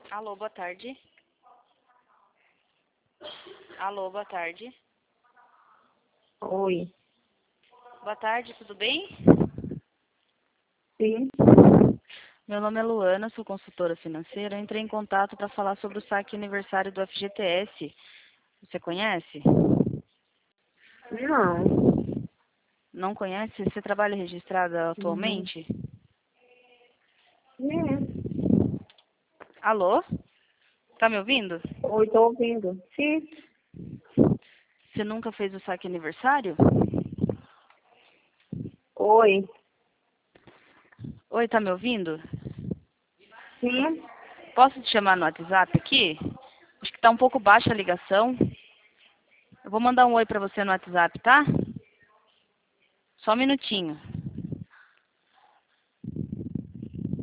Alô, boa tarde. Alô, boa tarde. Oi. Boa tarde, tudo bem? Sim. Meu nome é Luana, sou consultora financeira. Eu entrei em contato para falar sobre o saque aniversário do FGTS. Você conhece? Não. Não conhece? Você trabalha registrada Uhum. atualmente? É. Alô? Tá me ouvindo? Oi, tô ouvindo. Sim. Você nunca fez o saque aniversário? Oi. Oi, tá me ouvindo? Sim. Posso te chamar no WhatsApp aqui? Acho que tá um pouco baixa a ligação. Eu vou mandar um oi pra você no WhatsApp, tá? Só um minutinho.